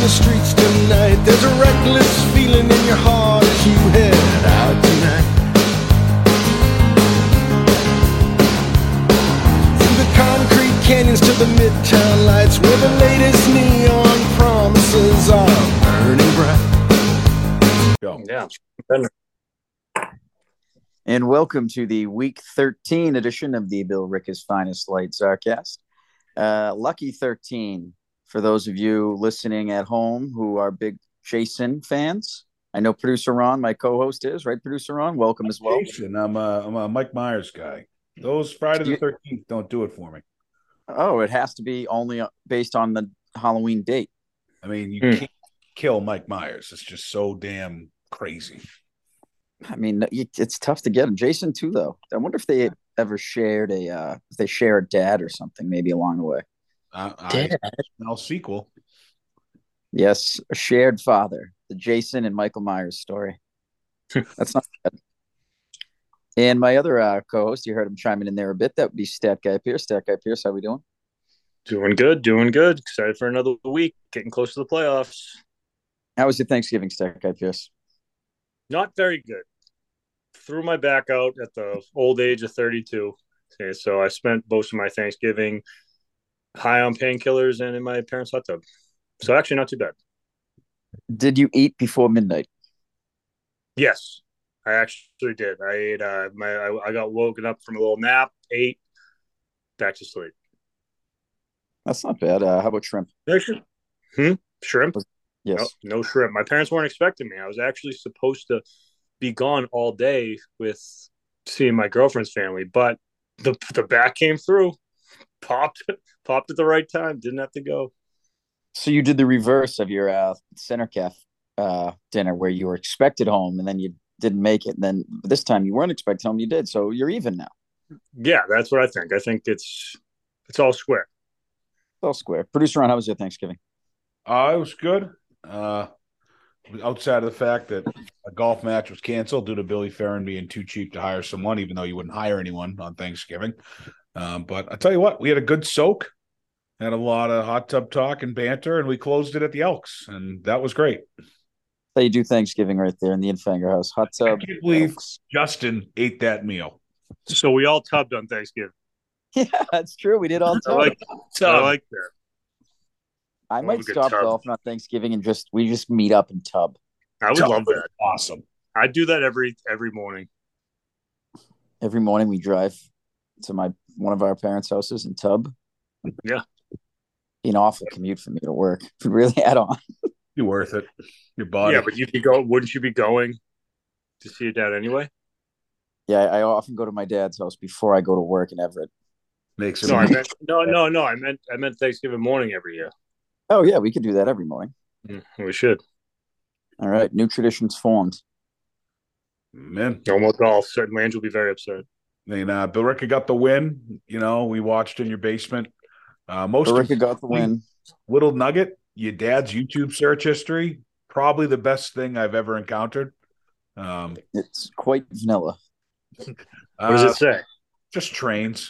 the streets tonight. There's a reckless feeling in your heart as you head out tonight. Through the concrete canyons to the midtown lights, where the latest neon promises are burning bright. Go. Yeah. And welcome to the Week 13 edition of the Bill Ricka's Finest Light Czarcast. Lucky 13 for those of you listening at home who are big Jason fans. I know Producer Ron, my co-host, is, right, Producer Ron? Welcome as well. Jason, I'm a Mike Myers guy. Those Friday the 13th don't do it for me. Oh, it has to be only based on the Halloween date. I mean, you can't kill Mike Myers. It's just so damn crazy. I mean, it's tough to get him. Jason too, though. I wonder if they ever shared if they share a dad or something, maybe along the way. I'll sequel. Yes, a shared father, the Jason and Michael Myers story. That's not bad. And my other co-host, you heard him chiming in there a bit. That would be Stat Guy Pierce. Stat Guy Pierce, how we doing? Doing good. Excited for another week. Getting close to the playoffs. How was your Thanksgiving, Stat Guy Pierce? Not very good. Threw my back out at the old age of 32. Okay, so I spent most of my Thanksgiving high on painkillers and in my parents' hot tub. So actually not too bad. Did you eat before midnight? Yes, I actually did. I ate I got woken up from a little nap, ate, back to sleep. That's not bad. How about shrimp? Shrimp? Yes. No shrimp. My parents weren't expecting me. I was actually supposed to be gone all day with seeing my girlfriend's family, but the back came through, popped at the right time. Didn't have to go. So you did the reverse of your Center Caf dinner, where you were expected home and then you didn't make it. And then this time you weren't expected home, you did. So you're even now. Yeah, that's what I think. I think it's all square. It's all square. Producer Ron, how was your Thanksgiving? It was good. Outside of the fact that a golf match was canceled due to Billy Farron being too cheap to hire someone, even though you wouldn't hire anyone on Thanksgiving. But I tell you what, we had a good soak, had a lot of hot tub talk and banter, and we closed it at the Elks, and that was great. So you do Thanksgiving right there in the Infanger house. Hot tub. I can't believe Elks. Justin ate that meal. So we all tubbed on Thanksgiving. Yeah, that's true. We did all tub. I like that. I might stop golfing on Thanksgiving and we just meet up and tub. I would love that. Awesome. I do that every morning. Every morning we drive to one of our parents' houses and tub. Yeah. Be an awful commute for me to work. If we really add on. Be worth it. Your body. Yeah, but wouldn't you be going to see your dad anyway? Yeah, I often go to my dad's house before I go to work in Everett. Makes it. No, I meant Thanksgiving morning every year. Oh yeah, we could do that every morning. We should. All right, new traditions formed. Man, no more golf. Certain Lange will be very upset. I mean, Bill Ricka got the win. You know, we watched in your basement. Bill Ricka got the win. Little nugget, your dad's YouTube search history, probably the best thing I've ever encountered. It's quite vanilla. What does it say? Just trains.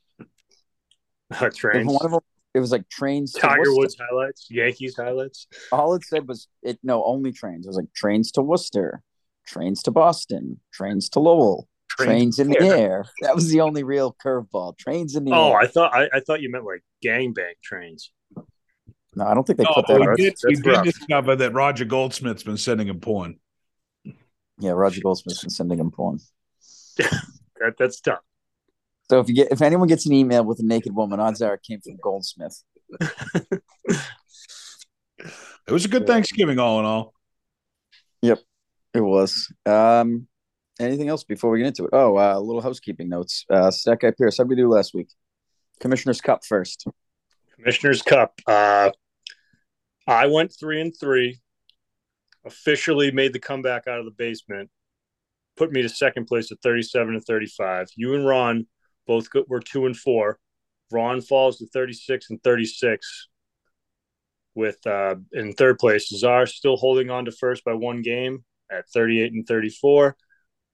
Trains. One of them, it was like trains. Tiger Woods highlights, Yankees highlights. All it said was only trains. It was like trains to Worcester, trains to Boston, trains to Lowell, trains in the air. That was the only real curveball. Trains in the air. Oh, I thought you meant like gangbang trains. No, I don't think they put that on. We did discover that Roger Goldsmith's been sending him porn. Yeah, Roger Goldsmith's been sending him porn. That's tough. So if anyone gets an email with a naked woman, odds are it came from Goldsmith. It was a good Thanksgiving, all in all. Yep, it was. Anything else before we get into it? Oh, little housekeeping notes. Stat Guy Pierce, how did we do last week? Commissioner's Cup first. Commissioner's Cup. I went 3-3. Officially made the comeback out of the basement. Put me to second place at 37-35. You and Ron both were 2-4. Ron falls to 36-36. With in third place, Czar still holding on to first by one game at 38-34.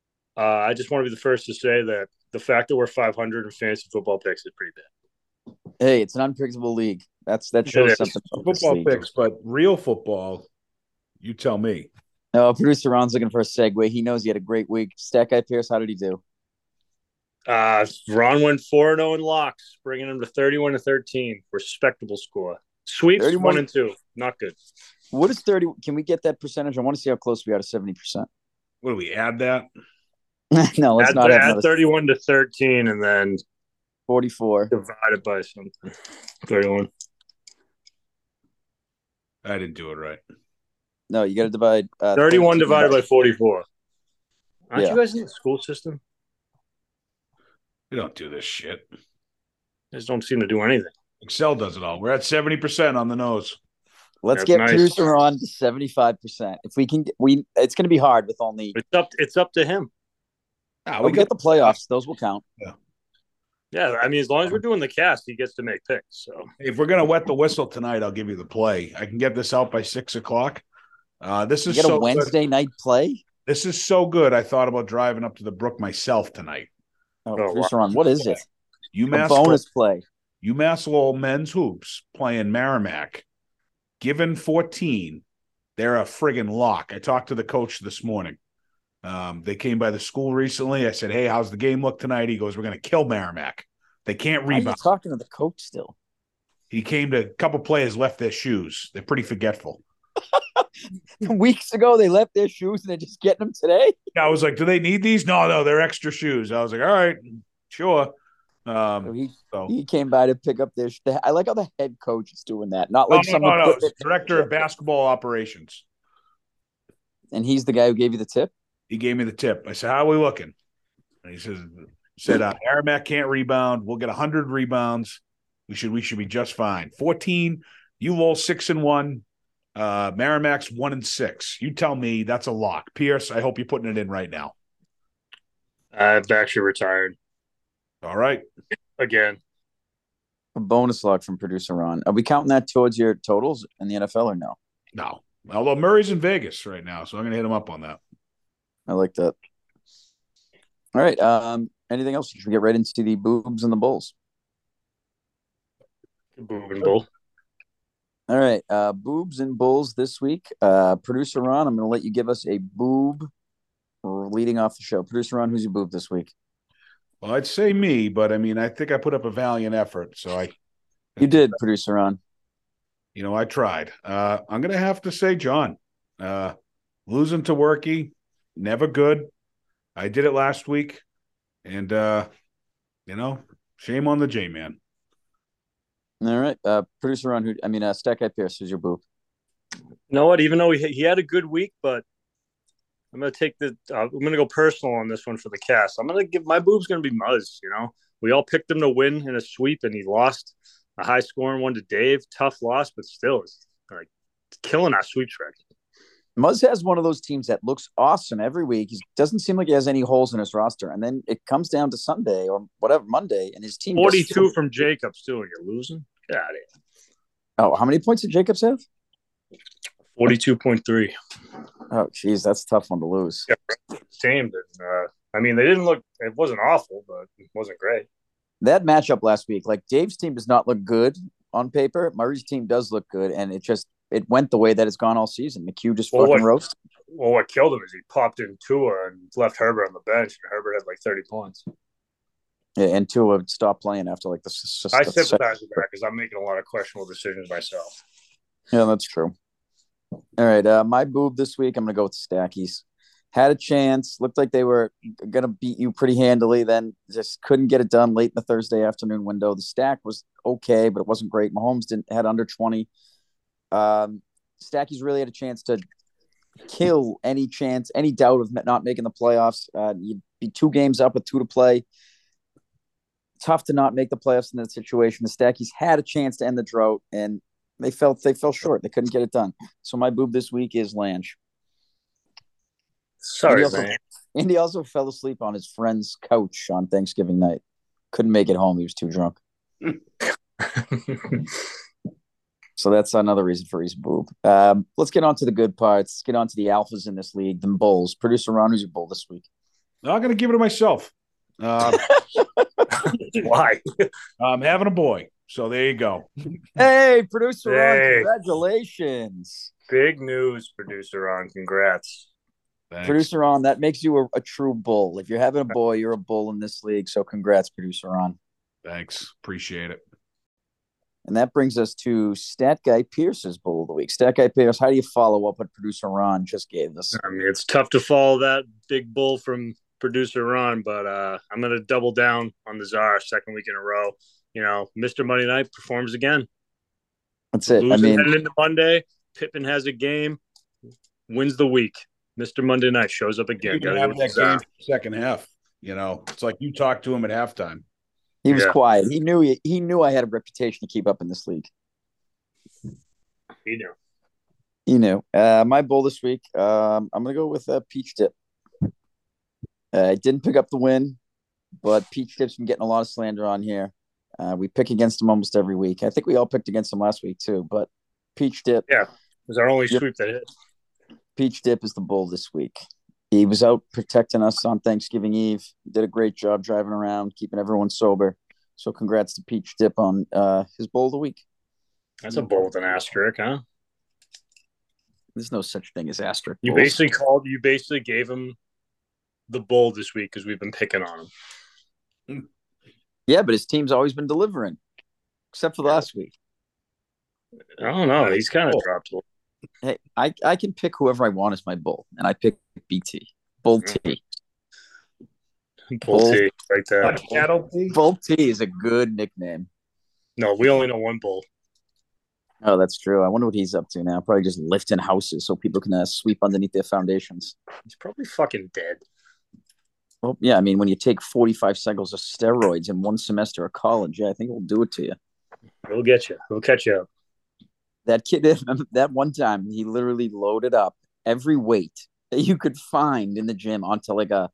I just want to be the first to say that the fact that we're 500 in fantasy football picks is pretty bad. Hey, it's an unpredictable league. That It shows is. something about this Football league. picks, but real football, you tell me. No, producer Ron's looking for a segue. He knows he had a great week. Stack Guy Pierce, how did he do? Ron went 4-0 in locks, bringing him to 31-13. Respectable score. Sweeps 31 1-2. Not good. What is 30? Can we get that percentage? I want to see how close we are to 70%. What do we add that? No, let's not have another 31-13 and then 44. divided by something. 31. I didn't do it right. No, you got to divide 31 divided by 44. Aren't Yeah. you guys in the school system? We don't do this shit. You guys don't seem to do anything. Excel does it all. We're at 70% on the nose. Let's That's get nice. producer on to 75%. If we can, it's going to be hard with only. It's up to him. We get the playoffs; those will count. Yeah, I mean, as long as we're doing the cast, he gets to make picks. So If we're gonna wet the whistle tonight, I'll give you the play. I can get this out by 6:00. This You is get a so Wednesday good. night play. This is so good. I thought about driving up to the Brook myself tonight. Producer on. What is it? A UMass bonus play. UMass Lowell men's hoops playing Merrimack. Given 14, they're a friggin' lock. I talked to the coach this morning. They came by the school recently. I said, "Hey, how's the game look tonight?" He goes, "We're going to kill Merrimack. They can't Why are you rebound." talking to the coach still? He came to a couple players left their shoes. They're pretty forgetful. Weeks ago, they left their shoes and they're just getting them today. I was like, "Do they need these?" No, they're extra shoes. I was like, "All right, sure." He came by to pick up their. I like how the head coach is doing that. Not like no. Director of basketball operations. And he's the guy who gave you the tip. He gave me the tip. I said, "How are we looking?" And he said, Merrimack can't rebound. We'll get 100 rebounds. We should be just fine. 14, you roll 6-1. Merrimack's 1-6. You tell me that's a lock. Pierce, I hope you're putting it in right now. I've actually retired All right. again. A bonus log from producer Ron. Are we counting that towards your totals in the NFL or no? No. Although Murray's in Vegas right now, so I'm going to hit him up on that. I like that. All right. Anything else? Should we get right into the boobs and the bulls? Boob and bull. All right. Boobs and bulls this week. Producer Ron, I'm going to let you give us a boob leading off the show. Producer Ron, who's your boob this week? Well, I'd say me, but I mean, I think I put up a valiant effort. So You did, Producer Ron. I tried. I'm going to have to say John. Losing to Worky, never good. I did it last week. And, shame on the J-Man. All right. Producer Ron, Stack Guy Pierce, who's your boob? You know what? Even though he had a good week, but I'm going to take I'm going to go personal on this one for the cast. I'm going to give my boob's going to be Muzz. We all picked him to win in a sweep, and he lost a high scoring one to Dave. Tough loss, but still, it's like killing our sweeps record. Muzz has one of those teams that looks awesome every week. He doesn't seem like he has any holes in his roster. And then it comes down to Sunday or whatever, Monday, and his team 42 from Jacobs, too, and you're losing? Get out of here. Oh, how many points did Jacobs have? 42.3. Oh, geez, that's a tough one to lose. Yeah, same. They didn't look – it wasn't awful, but it wasn't great. That matchup last week, like Dave's team does not look good on paper. Murray's team does look good, and it went the way that it's gone all season. McHugh just fucking roasted. Well, what killed him is he popped in Tua and left Herbert on the bench, and Herbert had like 30 points. Yeah, and Tua stopped playing after like the I sympathize with that because I'm making a lot of questionable decisions myself. Yeah, that's true. All right, my boob this week, I'm going to go with the Stackies. Had a chance, looked like they were going to beat you pretty handily, then just couldn't get it done late in the Thursday afternoon window. The stack was okay, but it wasn't great. Mahomes had under 20. Stackies really had a chance to kill any doubt of not making the playoffs. You'd be 2 games up with 2 to play. Tough to not make the playoffs in that situation. The Stackies had a chance to end the drought, and they fell short. They couldn't get it done. So my boob this week is Lange. Sorry, man. And he also fell asleep on his friend's couch on Thanksgiving night. Couldn't make it home. He was too drunk. So that's another reason for his boob. Let's get on to the good parts. Let's get on to the alphas in this league, the bulls. Producer Ron, who's your bull this week? I'm going to give it to myself. Why? I'm having a boy. So there you go. Hey, producer Ron, Hey. congratulations. Big news, producer Ron. Congrats. Thanks. Producer Ron, that makes you a true bull. If you're having a boy, you're a bull in this league. So congrats, producer Ron. Thanks. Appreciate it. And that brings us to Stat Guy Pierce's Bull of the Week. Stat Guy Pierce, how do you follow up what producer Ron just gave us? I mean, it's tough to follow that big bull from producer Ron, but I'm going to double down on the Czar second week in a row. You know, Mr. Monday Night performs again. That's it. Losing heading into Monday, Pippen has a game, wins the week. Mr. Monday Night shows up again. You can have that game second half. You know, it's like you talked to him at halftime. He was quiet. He knew I had a reputation to keep up in this league. He knew. He knew. My bull this week, I'm going to go with Peach Dip. I didn't pick up the win, but Peach Dip's been getting a lot of slander on here. We pick against him almost every week. I think we all picked against him last week too, but Peach Dip. Yeah, it was our only sweep that hit. Peach Dip is the bull this week. He was out protecting us on Thanksgiving Eve. He did a great job driving around, keeping everyone sober. So congrats to Peach Dip on his bull of the week. That's a bull with an asterisk, huh? There's no such thing as asterisk. You basically gave him the bull this week because we've been picking on him. Yeah, but his team's always been delivering, except for last week. I don't know. He's kind of dropped a little. Hey, I can pick whoever I want as my bull, and I pick BT. Bull T. Bull T, right there. Bull T is a good nickname. No, we only know one bull. Oh, that's true. I wonder what he's up to now. Probably just lifting houses so people can sweep underneath their foundations. He's probably fucking dead. Well, yeah, I mean, when you take 45 cycles of steroids in one semester of college, yeah, I think it'll do it to you. We'll get you. We'll catch you up. That kid, that one time, he literally loaded up every weight that you could find in the gym onto a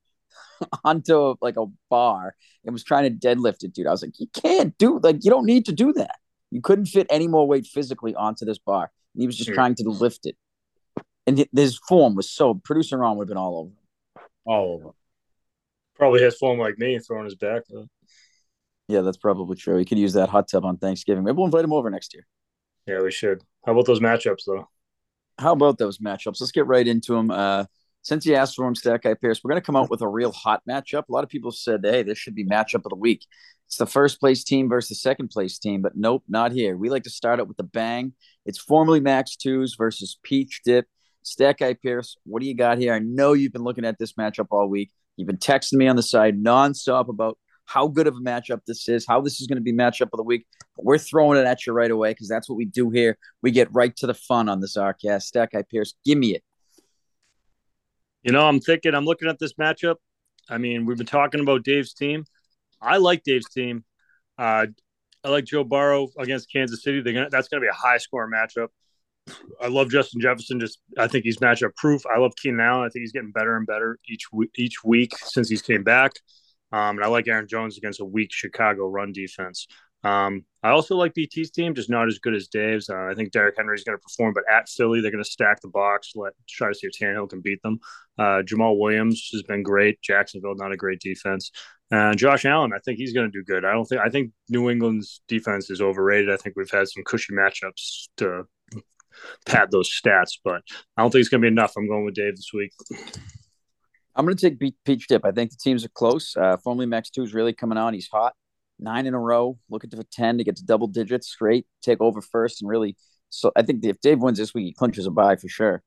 bar and was trying to deadlift it, dude. I was like, you can't do, you don't need to do that. You couldn't fit any more weight physically onto this bar. And he was just trying to lift it. And his form was so, producer Ron would have been all over him. All over. Probably has form like me throwing his back, though. Yeah, that's probably true. He could use that hot tub on Thanksgiving. Maybe we'll invite him over next year. Yeah, we should. How about those matchups, though? How about those matchups? Let's get right into them. Since you asked for them, Stat Guy Pierce, we're going to come out with a real hot matchup. A lot of people said, hey, this should be matchup of the week. It's the first place team versus the second place team, but nope, not here. We like to start it with a bang. It's formerly Max Twos versus Peach Dip. Stat Guy Pierce, what do you got here? I know you've been looking at this matchup all week. You've been texting me on the side nonstop about how good of a matchup this is, how this is going to be matchup of the week. But we're throwing it at you right away because that's what we do here. We get right to the fun on this Czarcast. Stat Guy Pierce, give me it. You know, I'm looking at this matchup. I mean, we've been talking about Dave's team. I like Dave's team. I like Joe Burrow against Kansas City. That's going to be a high-scoring matchup. I love Justin Jefferson. I think he's matchup proof. I love Keenan Allen. I think he's getting better and better each week since he's came back. And I like Aaron Jones against a weak Chicago run defense. I also like BT's team, just not as good as Dave's. I think Derrick Henry is going to perform, but at Philly, they're going to stack the box, try to see if Tannehill can beat them. Jamal Williams has been great. Jacksonville, not a great defense. Josh Allen, I think he's going to do good. I think New England's defense is overrated. I think we've had some cushy matchups to pad those stats, but I don't think it's going to be enough. I'm going with Dave this week. I'm going to take Peach Dip. I think the teams are close. Formerly Max 2 is really coming on. He's hot. 9 in a row. Looking for 10 to get to double digits straight. Take over first and really. So I think if Dave wins this week, he clinches a bye for sure.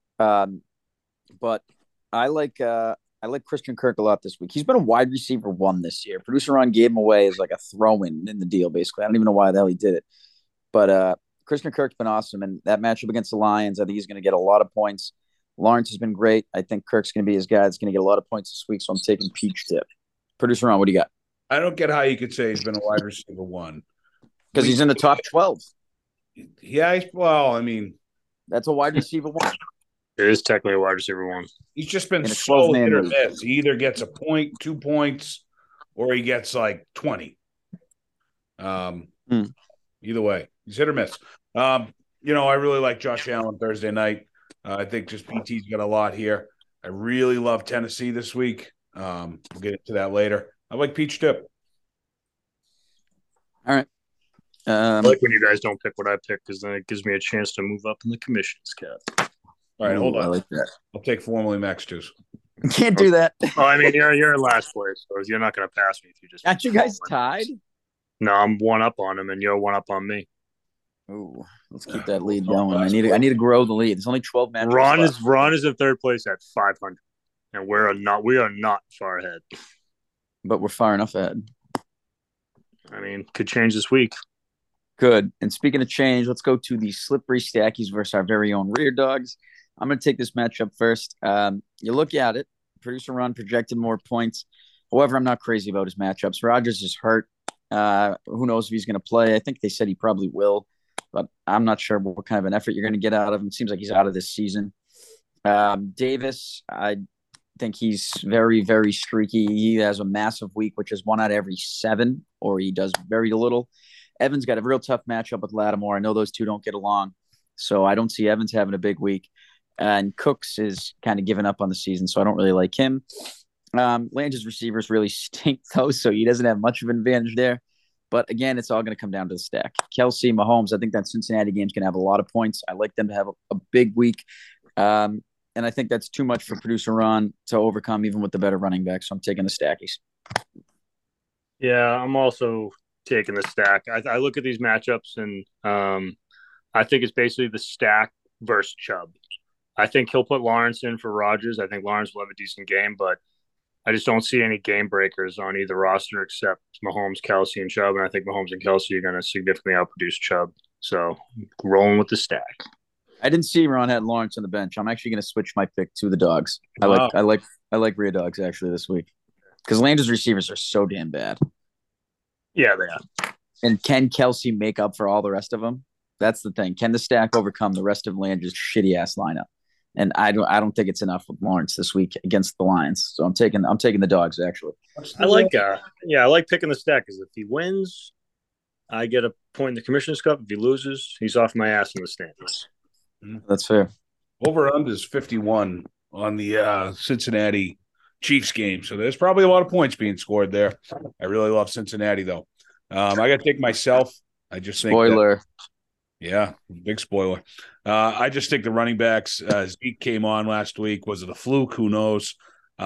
But I like Christian Kirk a lot this week. He's been a wide receiver 1 this year. Producer Ron gave him away as like a throw-in in the deal, basically. I don't even know why the hell he did it. But Christian Kirk's been awesome. And that matchup against the Lions, I think he's going to get a lot of points. Lawrence has been great. I think Kirk's going to be his guy that's going to get a lot of points this week. So I'm taking Peach Dip. Producer Ron, what do you got? I don't get how you could say he's been a wide receiver 1. Because he's in the top 12. Yeah, well, I mean. That's a wide receiver 1. It is technically a wide receiver 1. He's just been so hit or miss. He either gets a point, 2 points, or he gets like 20. Either way, he's hit or miss. I really like Josh Allen Thursday night. I think just PT's got a lot here. I really love Tennessee this week. We'll get into that later. I like Peach Dip. All right. I like when you guys don't pick what I pick because then it gives me a chance to move up in the commissions cap. All right, hold on. I like that. I'll take formally Max twos. Can't do that. Oh, I mean, you're in last place, so you're not going to pass me if you just. Aren't you guys tied? No, I'm one up on him, and you're one up on me. Ooh, let's keep that lead going. I need to grow the lead. There's only 12 matches. Ron is in third place at 500, and we are not far ahead. But we're far enough ahead. I mean, could change this week. Good. And speaking of change, let's go to the slippery stackies versus our very own rear dogs. I'm going to take this matchup first. You look at it, producer Ron projected more points. However, I'm not crazy about his matchups. Rogers is hurt. Who knows if he's going to play? I think they said he probably will, but I'm not sure what kind of an effort you're going to get out of him. It seems like he's out of this season. Davis, I think he's very, very streaky. He has a massive week, which is 1 out of every 7, or he does very little. Evans got a real tough matchup with Lattimore. I know those two don't get along, so I don't see Evans having a big week. And Cooks is kind of giving up on the season, so I don't really like him. Lange's receivers really stink, though, so he doesn't have much of an advantage there. But again, it's all going to come down to the stack. Kelsey, Mahomes, I think that Cincinnati game's going to have a lot of points. I like them to have a big week. And I think that's too much for producer Ron to overcome, even with the better running back. So I'm taking the stackies. Yeah, I'm also taking the stack. I look at these matchups, and I think it's basically the stack versus Chubb. I think he'll put Lawrence in for Rodgers. I think Lawrence will have a decent game, but I just don't see any game breakers on either roster except Mahomes, Kelsey, and Chubb. And I think Mahomes and Kelsey are going to significantly outproduce Chubb. So rolling with the stack. I didn't see Ron had Lawrence on the bench. I'm actually going to switch my pick to the dogs. Wow. I like rear dogs actually this week because Landers receivers are so damn bad. Yeah, they are. And can Kelsey make up for all the rest of them? That's the thing. Can the stack overcome the rest of Landers' shitty ass lineup? And I don't think it's enough with Lawrence this week against the Lions. So I'm taking the dogs actually. I like picking the stack because if he wins, I get a point in the Commissioner's Cup. If he loses, he's off my ass in the standings. That's fair. Over under is 51 on the Cincinnati Chiefs game. So there's probably a lot of points being scored there. I really love Cincinnati though. I got to take myself. I just think spoiler. Yeah, big spoiler. I just think the running backs, Zeke came on last week. Was it a fluke? Who knows?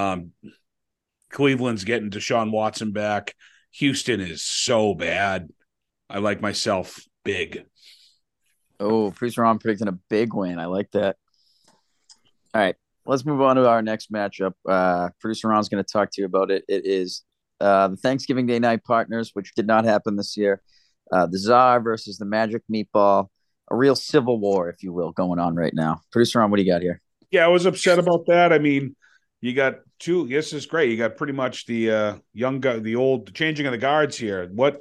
Cleveland's getting Deshaun Watson back. Houston is so bad. I like myself big. Oh, producer Ron predicting a big win. I like that. All right, let's move on to our next matchup. Producer Ron's going to talk to you about it. It is the Thanksgiving Day night partners, which did not happen this year. The Czar versus the Magic Meatball, a real civil war, if you will, going on right now. Producer Ron, what do you got here? Yeah, I was upset about that. I mean, you got two. This is great. You got pretty much the young guy, the old changing of the guards here. What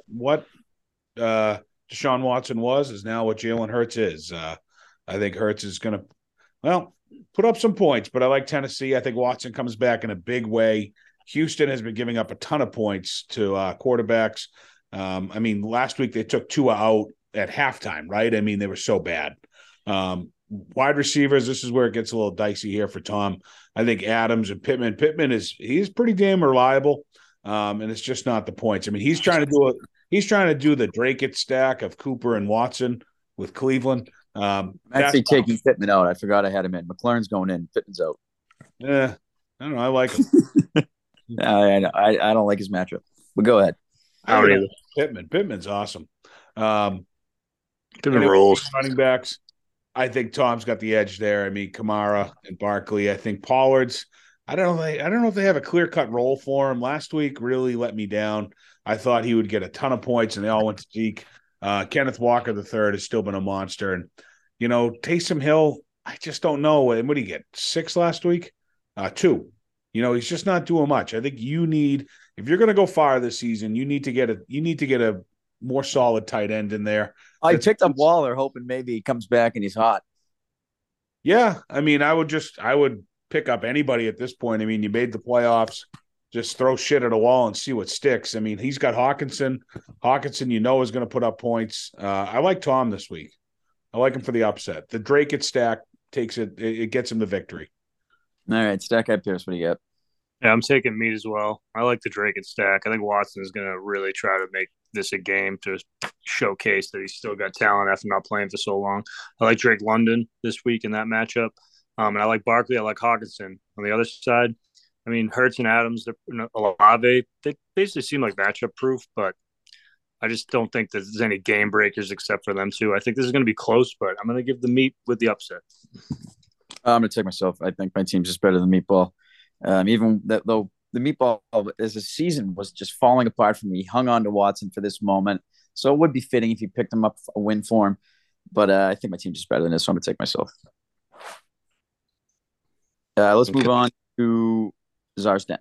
Deshaun Watson is now what Jalen Hurts is. I think Hurts is going to, put up some points, but I like Tennessee. I think Watson comes back in a big way. Houston has been giving up a ton of points to quarterbacks. I mean, last week they took Tua out at halftime, right? I mean, they were so bad. Wide receivers, this is where it gets a little dicey here for Tom. I think Adams and Pittman. He's pretty damn reliable, and it's just not the points. I mean, he's trying to do the Drake stack of Cooper and Watson with Cleveland. I'm actually taking Pittman out. I forgot I had him in. McLaurin's going in. Pittman's out. Yeah, I don't know. I like him. I don't like his matchup. But go ahead. I don't either. Pittman's awesome. Pittman rolls. Running backs. I think Tom's got the edge there. I mean, Kamara and Barkley. I think Pollard's. I don't know if they have a clear-cut role for him. Last week really let me down. I thought he would get a ton of points, and they all went to Zeke. Kenneth Walker III has still been a monster, and Taysom Hill. I just don't know. What did he get? 6 last week? 2. He's just not doing much. I think if you're going to go far this season, you need to get a more solid tight end in there. I picked up Waller, hoping maybe he comes back and he's hot. Yeah, I mean, I would pick up anybody at this point. I mean, you made the playoffs. Just throw shit at a wall and see what sticks. I mean, he's got Hawkinson. Hawkinson, is going to put up points. I like Tom this week. I like him for the upset. The Drake stack takes it gets him the victory. All right, stack up Pierce. What do you got? Yeah, I'm taking meat as well. I like the Drake stack. I think Watson is going to really try to make this a game to showcase that he's still got talent after not playing for so long. I like Drake London this week in that matchup. And I like Barkley. I like Hawkinson on the other side. I mean, Hurts and Adams, Olave, they basically seem like matchup proof, but I just don't think that there's any game breakers except for them two. I think this is going to be close, but I'm going to give the meat with the upset. I'm going to take myself. I think my team's just better than Meatball. Even that, though the Meatball as a season was just falling apart for me. He hung on to Watson for this moment. So it would be fitting if you picked him up a win for him. But I think my team's just better than this, so I'm going to take myself. Let's move on to Czar's Den.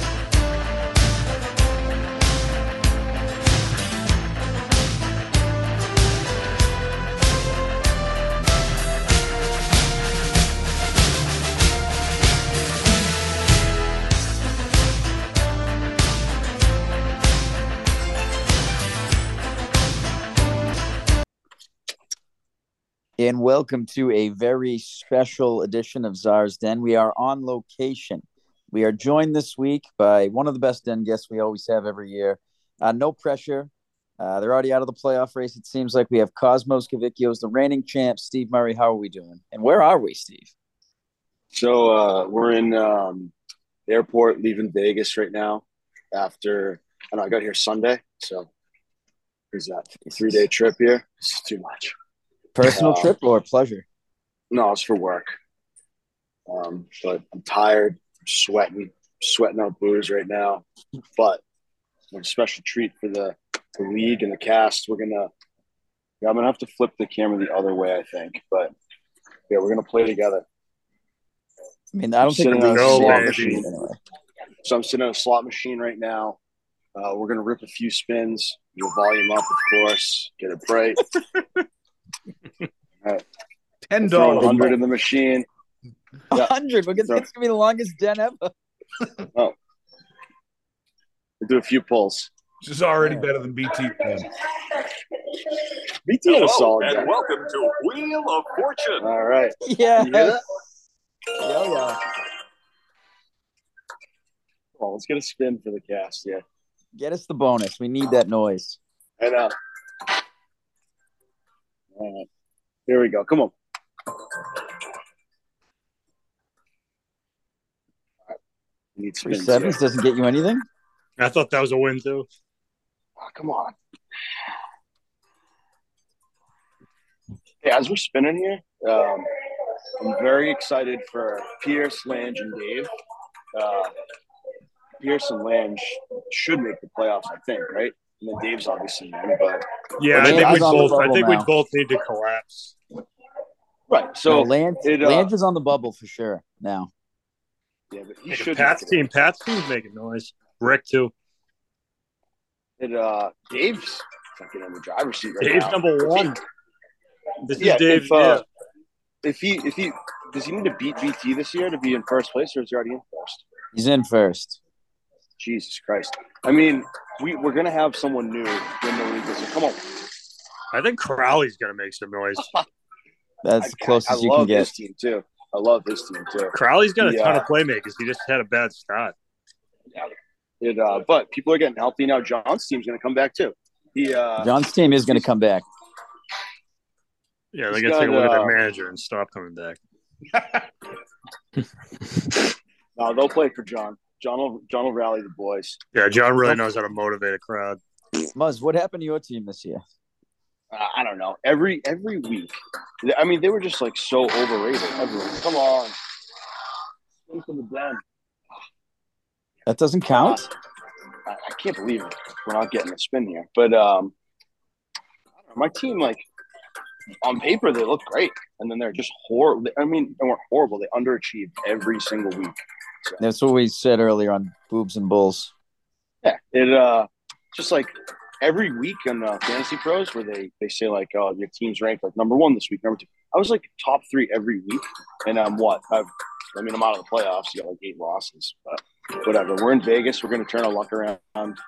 And welcome to a very special edition of Czar's Den. We are on location. We are joined this week by one of the best den guests we always have every year. No pressure. They're already out of the playoff race. It seems like we have Cosmos Cavicchios, the reigning champ. Steve Murray, how are we doing? And where are we, Steve? So we're in the airport, leaving Vegas right now. After I got here Sunday, so here's that 3-day trip here. It's too much. Personal trip or pleasure? No, it's for work. But I'm tired, sweating out booze right now. But a special treat for the league and the cast. I'm gonna have to flip the camera the other way, I think. But yeah, we're gonna play together. I mean, I don't think we're No slot way, machine. Anyway. So I'm sitting on a slot machine right now. We're gonna rip a few spins, your volume up, of course, get it bright. $10. 100 in the machine. 100. We're gonna it's gonna be the longest den ever. Oh, we'll do a few pulls. This is already better than BT. BT had a solid den. And welcome to Wheel of Fortune. All right. Yeah. You hear that? Yeah. Oh, let's get a spin for the cast. Yeah. Get us the bonus. We need that noise. I know. All right. Here we go. Come on. We need Three spins sevens here. doesn't get you anything. I thought that was a win, too. Oh, come on. Hey, as we're spinning here, I'm very excited for Pierce, Lange, and Dave. Pierce and Lange should make the playoffs, I think, right? And then Dave's obviously in, but Yeah, Well, I think Lange we is on the both. I bubble think we now. both need to collapse. right. So So Lange is on the bubble for sure now. yeah, but he Like should. Pat's make it. team's making noise. Rick too. Dave's fucking in the driver's seat right Dave's now. number one. This Yeah, is Dave. if he does he need to beat BT this year to be in first place, or is he already in first? He's in first. Jesus Christ! I mean, we're gonna have someone new win the league this year. Come on, I think Crowley's gonna make some noise. That's the closest you I can love get. his team too. I love his team too. Crowley's got a Yeah. ton of playmakers. He just had a bad start. But people are getting healthy now. John's team's gonna come back too. John's team is going to come back. Yeah, they He's got to take a look at got, their manager and stop coming back. No, they'll play for John. John will rally the boys. Yeah, John really knows how to motivate a crowd. Muzz, what happened to your team this year? I don't know. Every week, I mean, they were just like so overrated. Everyone, come on, into the den. That doesn't count? I can't believe it. We're not getting a spin here. But I don't know, my team, like on paper, they look great, and then they're just horrible. I mean, they weren't horrible. They underachieved every single week. So, That's what we said earlier on Boobs and Bulls. yeah, it just like every week on Fantasy Pros where they say like, oh, your team's ranked like number one this week, number two. I was like top three every week, and I'm out of the playoffs. You got like 8 losses, but whatever. We're in Vegas. We're going to turn our luck around.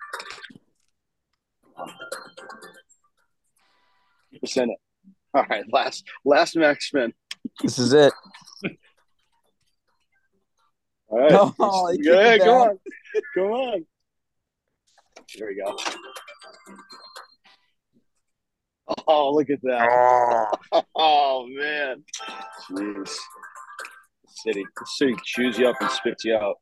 Percent it. All right, last max spin. This is it. All right. Oh, he kicked yeah, it come back. on. Come on. Here we go. Oh, look at that. Oh, Oh, man. Jeez. The city chews you up and spits you out.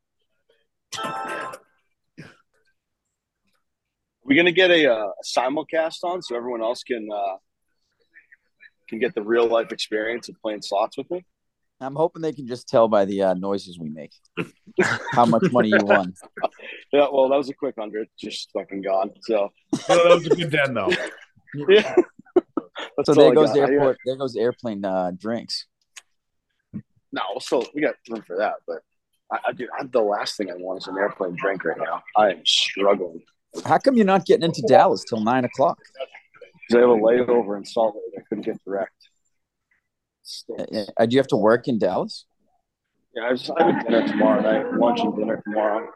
We're going to get a simulcast on so everyone else can get the real life experience of playing slots with me. I'm hoping they can just tell by the noises we make how much money you won. Yeah, well, that was a quick 100, just fucking gone. So That was a good den, though. yeah. So there goes airport. There goes airplane drinks. No, so we got room for that, but the last thing I want is an airplane drink right now. I am struggling. How come you're not getting into Dallas till 9 o'clock? Because I have a layover in Salt Lake. I couldn't get direct. Do you have to work in Dallas? Yeah, I have dinner tomorrow night, lunch and dinner tomorrow.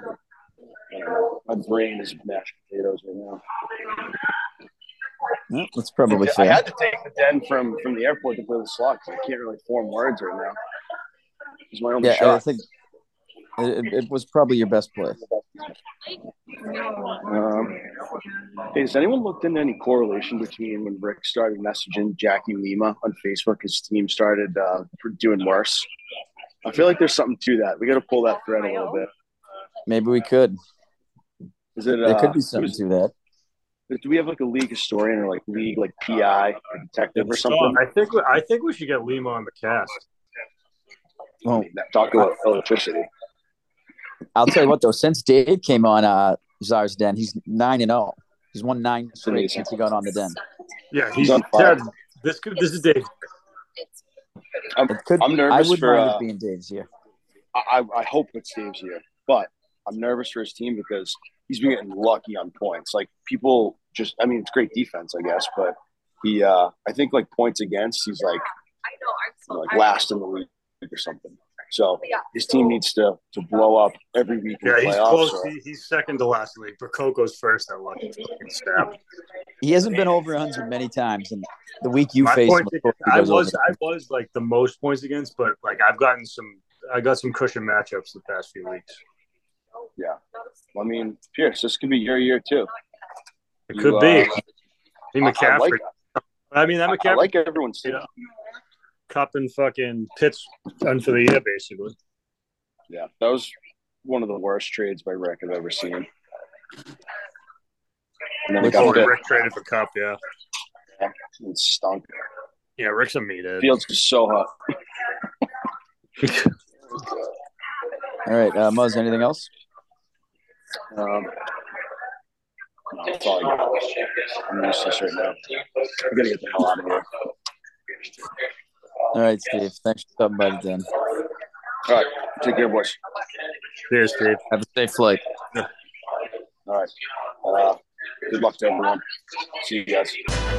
My brain is mashed potatoes right now. Yeah, that's probably fair. I had to take the den from the airport to play the slot because I can't really form words right now. It's my only shot. I think it was probably your best play. Hey, has anyone looked into any correlation between when Rick started messaging Jackie Lima on Facebook, his team started doing worse? I feel like there's something to that. We got to pull that thread a little bit. Maybe we could. There could be something to that. Do we have like a league historian or like league like PI or detective or something? I think we should get Lima on the cast. Well, talk about electricity. I'll tell you what though. Since Dave came on Czar's Den, he's 9-0. He's won 9 straight since he got on the Den. Yeah, he's on fire. This is Dave. I'm nervous. I would mind it being Dave's year. I hope it's Dave's year, but I'm nervous for his team because he's been getting lucky on points. Like people it's great defense, I guess, but he, I think like points against, he's like last in the league or something. So his team needs to blow up every week. Yeah, he's close. He's second to last in the league. Prococo's first. That lucky fucking stab. He hasn't been over 100 many times, and the week you faced him, I was like the most points against, but like I got some cushion matchups the past few weeks. Yeah, well, I mean, Pierce, this could be your year too. It could be. McCaffrey. McCaffrey. I like everyone's team. Cup and fucking Pitts done for the year, basically. Yeah, that was one of the worst trades by Rick I've ever seen. And then Rick traded for Cup, yeah. It stunk. Yeah, Rick's a meathead. Fields is so hot. All right, Muzz, anything else? No, that's all I got. I'm useless right now. I gotta get the hell out of here. All right, Steve. Thanks for stopping by the Den. All right. Take care, boys. Cheers, Steve. Have a safe flight. All right. Good luck to everyone. See you guys.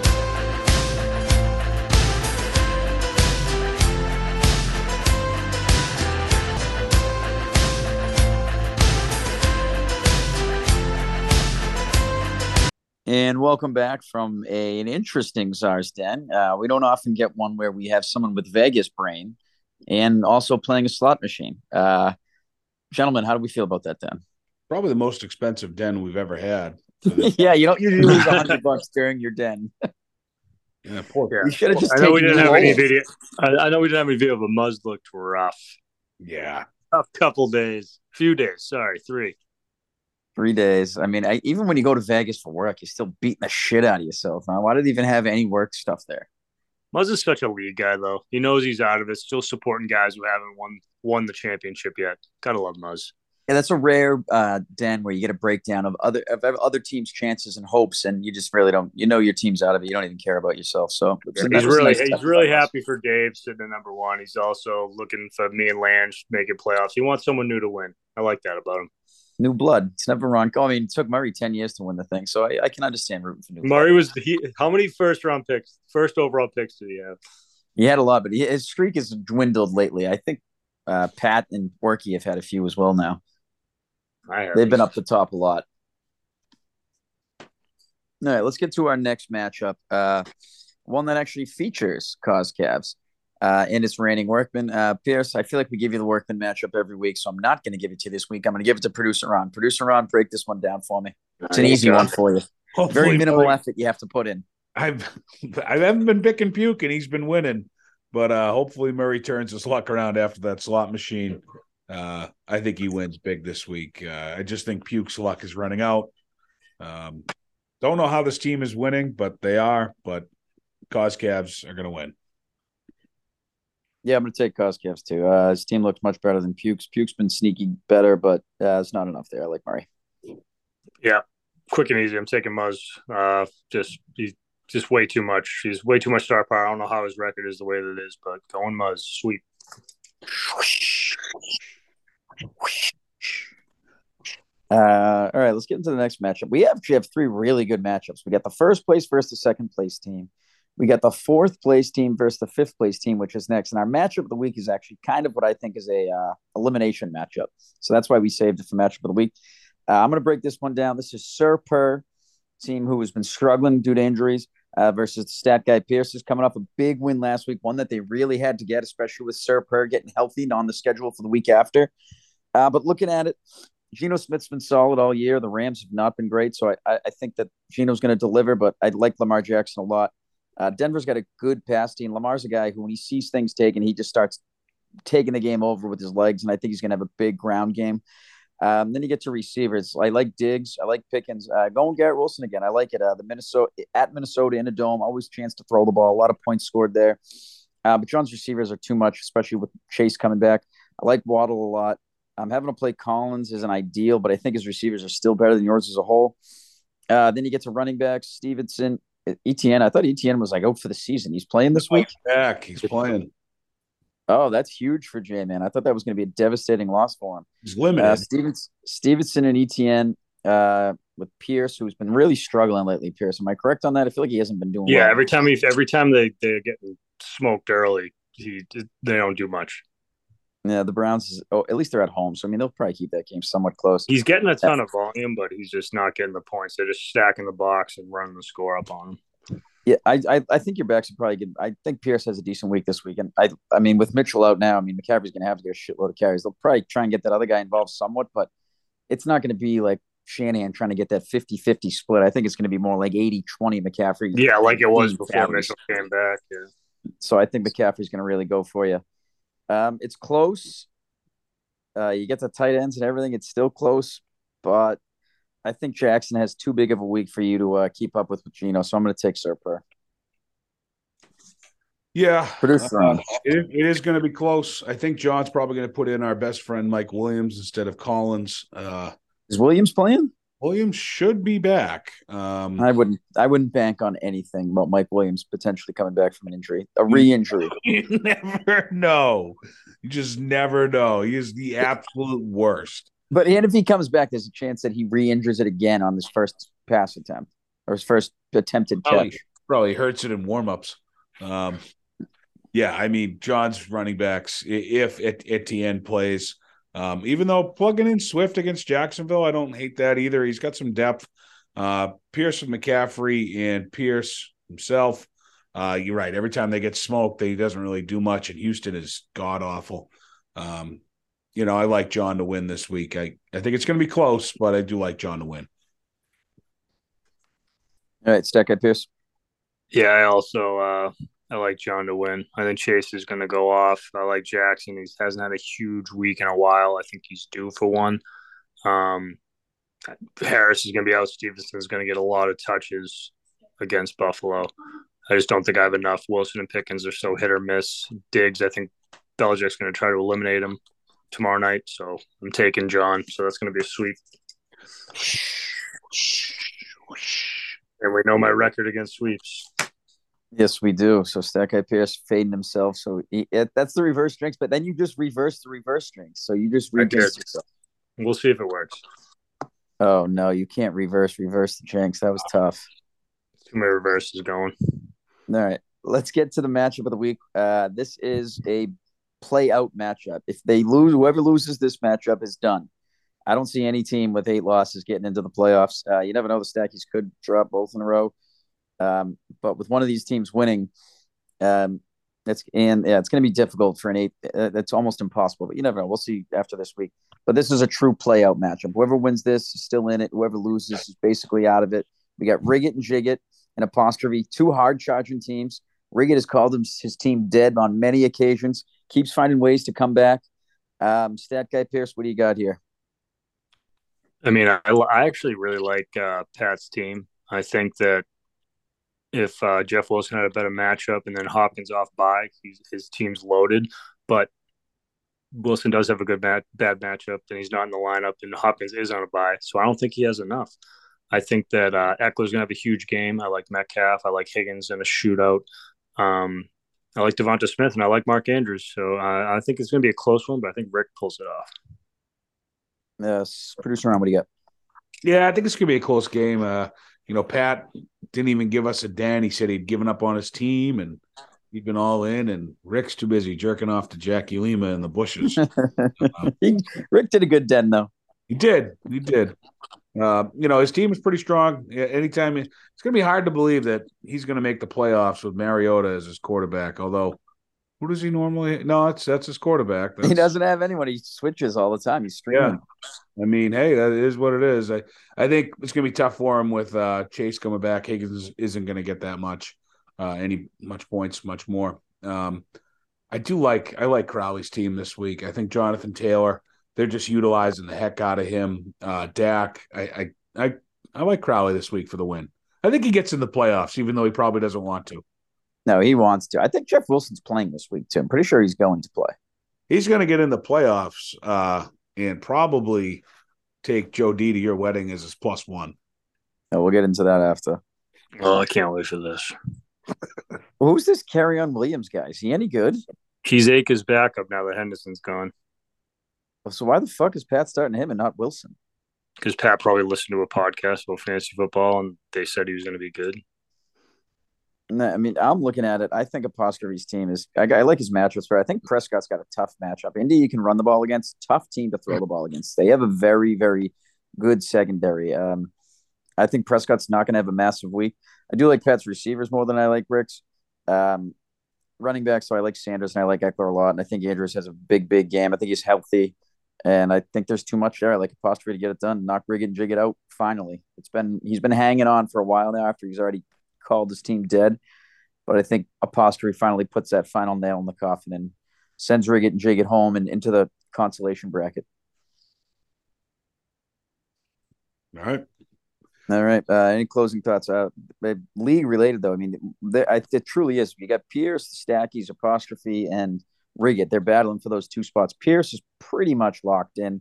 And welcome back from an interesting Czar's Den. We don't often get one where we have someone with Vegas brain and also playing a slot machine. Gentlemen, how do we feel about that den? Probably the most expensive den we've ever had. Yeah, you don't usually lose $100 during your den. Yeah, poor. You should have just. I know we didn't have any video. I know we didn't have any video, but Muzz looked rough. Yeah, tough couple days, few days. Sorry, 3. 3 days. I mean, even when you go to Vegas for work, you're still beating the shit out of yourself. Huh? Why did they even have any work stuff there? Muzz is such a lead guy, though. He knows he's out of it. Still supporting guys who haven't won the championship yet. Gotta love Muzz. Yeah, that's a rare den where you get a breakdown of other teams' chances and hopes, and you just really don't. You know your team's out of it. You don't even care about yourself. So he's really happy for Dave sitting at number 1. He's also looking for me and Lange making playoffs. He wants someone new to win. I like that about him. New blood. It's never wrong. I mean, it took Murray 10 years to win the thing, so I can understand rooting for new blood. Murray how many first overall picks did he have? He had a lot, but his streak has dwindled lately. I think Pat and Borky have had a few as well now. They've been up the top a lot. All right, let's get to our next matchup. One that actually features Cause Cavs. And it's reigning Workman. Pierce, I feel like we give you the Workman matchup every week, so I'm not going to give it to you this week. I'm going to give it to Producer Ron. Producer Ron, break this one down for me. It's an easy one for you. Very minimal effort you have to put in. I've I haven't been picking Puke, and he's been winning. But hopefully Murray turns his luck around after that slot machine. I think he wins big this week. I just think Puke's luck is running out. Don't know how this team is winning, but they are. But Cavs are going to win. Yeah, I'm going to take Cavs too. His team looks much better than Puke's. Puke's been sneaky better, but it's not enough there. I like Murray. Yeah, quick and easy. I'm taking Muzz. He's just way too much. He's way too much star power. I don't know how his record is the way that it is, but going Muzz, sweet. All right, let's get into the next matchup. We actually have three really good matchups. We got the first place versus the second place team. We got the fourth place team versus the fifth place team, which is next. And our matchup of the week is actually kind of what I think is a elimination matchup. So that's why we saved it for matchup of the week. I'm going to break this one down. This is Sir Per, team who has been struggling due to injuries, versus the stat guy Pierce is coming off a big win last week, one that they really had to get, especially with Sir Per getting healthy and on the schedule for the week after. But looking at it, Geno Smith's been solid all year. The Rams have not been great, so I think that Geno's going to deliver, but I like Lamar Jackson a lot. Denver's got a good pass team. Lamar's a guy who, when he sees things taken, he just starts taking the game over with his legs, and I think he's going to have a big ground game. Then you get to receivers. I like Diggs. I like Pickens. Going Garrett Wilson again. I like it. Minnesota in a dome, always chance to throw the ball. A lot of points scored there. But John's receivers are too much, especially with Chase coming back. I like Waddle a lot. Having to play Collins isn't ideal, but I think his receivers are still better than yours as a whole. Then you get to running backs. Stevenson, Etienne. I thought Etienne was out for the season. He's playing this week? Back. He's playing. Oh, that's huge for J-Man. I thought that was going to be a devastating loss for him. He's limited. Stevenson and Etienne with Pierce, who's been really struggling lately. Pierce, am I correct on that? I feel like he hasn't been doing well. Yeah, every time they're getting smoked early, they don't do much. Yeah, the Browns, at least they're at home. So, I mean, they'll probably keep that game somewhat close. He's getting a ton of volume, but he's just not getting the points. They're just stacking the box and running the score up on him. Yeah, I think your backs are probably good. I think Pierce has a decent week this week. And I mean, with Mitchell out now, I mean, McCaffrey's going to have to get a shitload of carries. They'll probably try and get that other guy involved somewhat, but it's not going to be like Shanahan trying to get that 50-50 split. I think it's going to be more like 80-20 McCaffrey. Yeah, like it was before Mitchell came back. Yeah. So I think McCaffrey's going to really go for you. It's close. You get the tight ends and everything. It's still close, but I think Jackson has too big of a week for you to keep up with Geno, so I'm going to take Sir Per. Yeah, it is going to be close. I think John's probably going to put in our best friend Mike Williams instead of Collins. Is Williams playing? Williams should be back. I wouldn't bank on anything about Mike Williams potentially coming back from an injury, a re-injury. You never know. You just never know. He is the absolute worst. But and if he comes back, there's a chance that he re-injures it again on his first pass attempt or his first attempted catch. Probably hurts it in warmups. Yeah, I mean, John's running backs, if Etienne plays, even though plugging in Swift against Jacksonville, I don't hate that either. He's got some depth. Pierce with McCaffrey and Pierce himself. You're right. Every time they get smoked, he doesn't really do much, and Houston is god-awful. I like John to win this week. I think it's going to be close, but I do like John to win. All right, Stack Guy Pierce. Yeah, I also I like John to win. I think Chase is going to go off. I like Jackson. He hasn't had a huge week in a while. I think he's due for one. Harris is going to be out. Stevenson is going to get a lot of touches against Buffalo. I just don't think I have enough. Wilson and Pickens are so hit or miss. Diggs, I think Belichick's going to try to eliminate him tomorrow night. So I'm taking John. So that's going to be a sweep. And we know my record against sweeps. Yes, we do. So Stack Guy Pierce fading himself. So that's the reverse drinks, but then you just reverse the reverse drinks. So you just reverse yourself. We'll see if it works. Oh, no, you can't reverse the jinx. That was tough. Too many reverses going. All right, let's get to the matchup of the week. This is a play-out matchup. If they lose, whoever loses this matchup is done. I don't see any team with 8 losses getting into the playoffs. You never know. The Stackies could drop both in a row. But with one of these teams winning, it's going to be difficult for an 8. That's almost impossible, but you never know. We'll see after this week. But this is a true play-out matchup. Whoever wins this is still in it. Whoever loses is basically out of it. We got Riggett and Jiggett and Apostrophe, two hard-charging teams. Riggett has called his team dead on many occasions, keeps finding ways to come back. Stat Guy Pierce, what do you got here? I mean, I actually really like Pat's team. I think that if Jeff Wilson had a better matchup and then Hopkins off bye, his team's loaded. But Wilson does have a bad matchup, and he's not in the lineup, and Hopkins is on a bye. So I don't think he has enough. I think that Eckler's going to have a huge game. I like Metcalf. I like Higgins in a shootout. I like Devonta Smith, and I like Mark Andrews. So I think it's going to be a close one, but I think Rick pulls it off. Yes, Producer Ron, what do you got? Yeah, I think it's going to be a close game. Pat didn't even give us a den. He said he'd given up on his team, and he'd been all in, and Rick's too busy jerking off to Jackie Lima in the bushes. Rick did a good den, though. He did. His team is pretty strong. Anytime it's going to be hard to believe that he's going to make the playoffs with Mariota as his quarterback. Although, who does he normally? No, that's his quarterback. He doesn't have anyone. He switches all the time. He's streaming. Yeah. I mean, hey, that is what it is. I think it's going to be tough for him with Chase coming back. Higgins isn't going to get that much points, much more. I like Crowley's team this week. I think Jonathan Taylor. They're just utilizing the heck out of him. Dak, I like Crowley this week for the win. I think he gets in the playoffs, even though he probably doesn't want to. No, he wants to. I think Jeff Wilson's playing this week, too. I'm pretty sure he's going to play. He's going to get in the playoffs and probably take Joe D to your wedding as his +1. No, we'll get into that after. Oh, I can't wait for this. Who's this Carry-On Williams guy? Is he any good? He's Akers' backup now that Henderson's gone. So why the fuck is Pat starting him and not Wilson? Because Pat probably listened to a podcast about fantasy football, and they said he was going to be good. No, I mean, I'm looking at it. I think Apostrophe's team is – I like his matchups, but I think Prescott's got a tough matchup. Indy, you can run the ball against. Tough team to throw the ball against. They have a very, very good secondary. I think Prescott's not going to have a massive week. I do like Pat's receivers more than I like Rick's. Running back, so I like Sanders and I like Eckler a lot, and I think Andrews has a big, big game. I think he's healthy. And I think there's too much there. I like Apostrophe to get it done, knock Riggett and jig it out. Finally, he's been hanging on for a while now after he's already called his team dead. But I think Apostrophe finally puts that final nail in the coffin and sends Riggett and jig it home and into the consolation bracket. All right. Any closing thoughts? League related though. I mean, it truly is. You got Pierce, Stackies, Apostrophe, and Riggett. They're battling for those two spots. Pierce is pretty much locked in.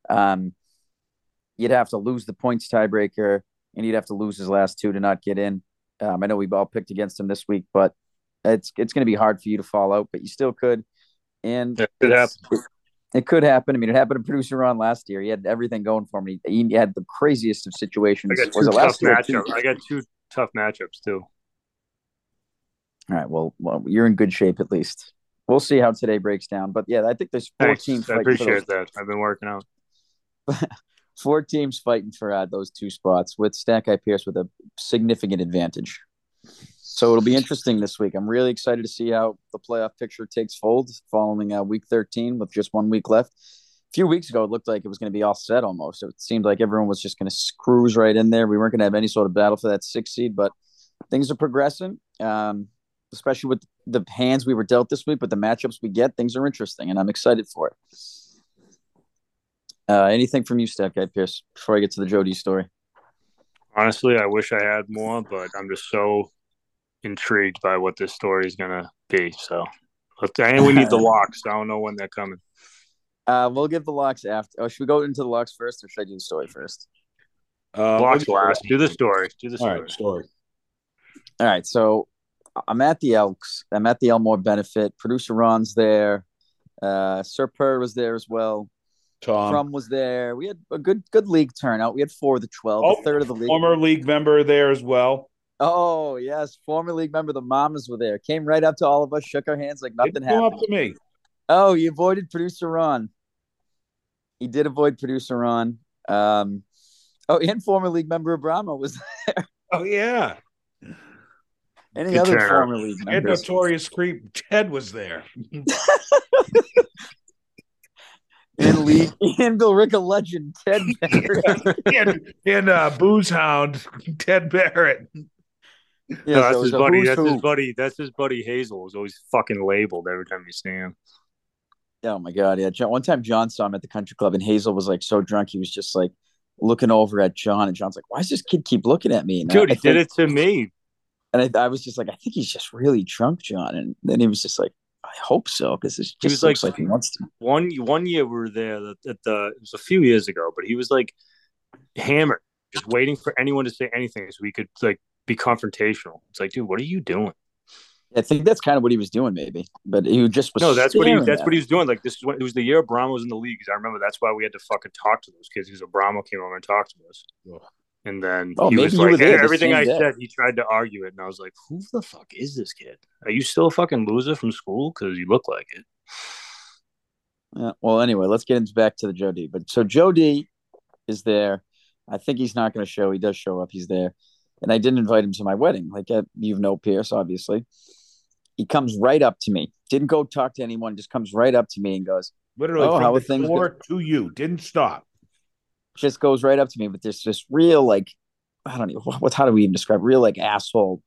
You'd have to lose the points tiebreaker, and he'd have to lose his last two to not get in. I know we've all picked against him this week, but it's going to be hard for you to fall out, but you still could. And it could happen. It could happen. I mean, it happened to Producer Ron last year. He had everything going for him. He had the craziest of situations. I got two tough matchups too. All right. Well, you're in good shape at least. We'll see how today breaks down. But yeah, I think there's four teams. I appreciate that. I've been working out. 4 teams fighting for those two spots with Stack Guy Pierce with a significant advantage. So it'll be interesting this week. I'm really excited to see how the playoff picture takes hold following week 13 with just 1 week left. A few weeks ago, it looked like it was going to be all set almost. It seemed like everyone was just going to cruise right in there. We weren't going to have any sort of battle for that 6th seed, but things are progressing, especially with the hands we were dealt this week, but the matchups we get, things are interesting, and I'm excited for it. Anything from you, Stack Guy Pierce, before I get to the Jody story? Honestly, I wish I had more, but I'm just so intrigued by what this story is going to be. So, and we need the locks. I don't know when they're coming. We'll give the locks after. Oh, should we go into the locks first, or should I do the story first? Locks last. Do the story. All right, story. All right, so I'm at the Elks. I'm at the Elmore benefit. Producer Ron's there. Sir Purr was there as well. Tom Crum was there. We had a good league turnout. We had 4 of the 12, a third of the league. Former league member there as well. Oh, yes. Former league member. The Mamas were there. Came right up to all of us, shook our hands like nothing happened. Came up to me. Oh, he avoided Producer Ron. He did avoid Producer Ron. And former league member Abramo was there. Oh, yeah. Any good other former league members? And Notorious Creep Ted was there. And Bill Rick, a legend, Ted Barrett. and Booze Hound, Ted Barrett. No, that's so it his was a buddy. who's That's his who. buddy. That's his buddy Hazel. Is always fucking labeled every time you see him. Oh my god, yeah. One time John saw him at the country club, and Hazel was like so drunk, he was just like looking over at John, and John's like, "Why does this kid keep looking at me?" And Dude, I he did think, it to me. and I was just like, "I think he's just really drunk, John." And then he was just like, "I hope so, because it He just was looks like like he wants to." one year we were there at the it was a few years ago, but he was like hammered, just waiting for anyone to say anything so we could like be confrontational. It's like, dude, what are you doing? I think that's kind of what he was doing, maybe, but he just was. No, that's what he staring was doing. Like this is when it was the year Brahma was in the league. I remember that's why we had to fucking talk to those kids because Brahma came over and talked to us. And then Oh, he maybe was you were like, there the everything same I day. said, he tried to argue it, and I was like, who the fuck is this kid? Are you still a fucking loser from school? Because you look like it. Yeah, well, anyway, let's get into back to the Joe D. But so Joe D is there. I think he's not going to show. He does show up. He's there, and I didn't invite him to my wedding. Like you know, Pierce, obviously. He comes right up to me. Didn't go talk to anyone. Just comes right up to me and goes, Literally "Oh, from how are the things?" door to you. Didn't stop. Just goes right up to me, but there's this real like, I don't know what. How do we even describe real like asshole